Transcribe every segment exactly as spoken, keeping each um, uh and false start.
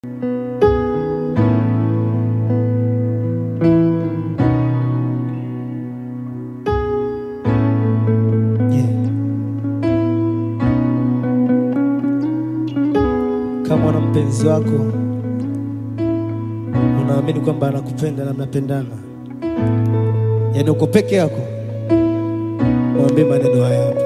Kama na mpenzi wako unaamini kwamba anakupenda na mnapendana, yaani uko peke yako, mwambie maneno haya hapa.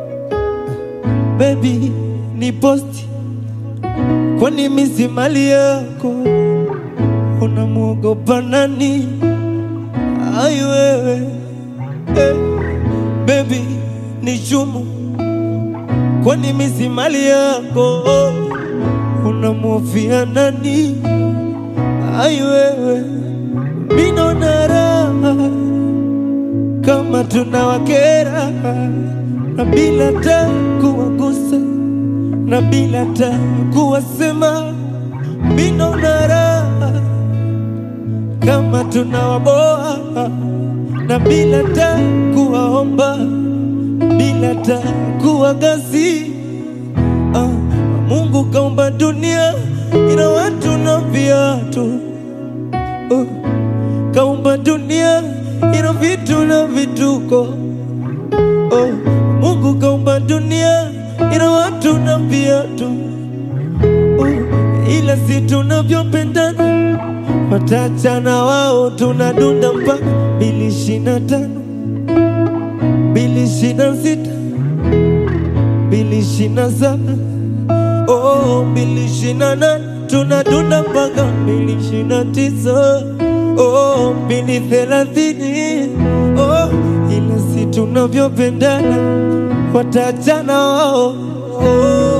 Baby, ni posti, kwani mimi si mali yako, unamuogopa nani? Ai wewe, eh. Baby, ni chumu, kwani mimi si mali yako, unamhofia nani? Ai wewe, mimi naona raha kama tunawakera, na bila ta kuwagusa, na bila ta kuwasema. Mimi naona raha kama tunawaboa, na bila ta kuwaomba, bila ta kuwagasi. ah. Mungu kaumba dunia ina watu na viatu, oh. Kaumba dunia ina vitu na vituko, oh. Mungu kaumba dunia ina watu na viatu, oh. Ila si tunavyopendana, watachana wao, tunadunda mpaka mbili ishirini na tano, mbili ishirini na sita, mbili ishirini na saba, oh, mbili ishirini na nane, tunadunda mpaka mbili ishirini na tisa, oh, mbili thelathini, oh. Ila si tunavyopendana, watachana wao, oh.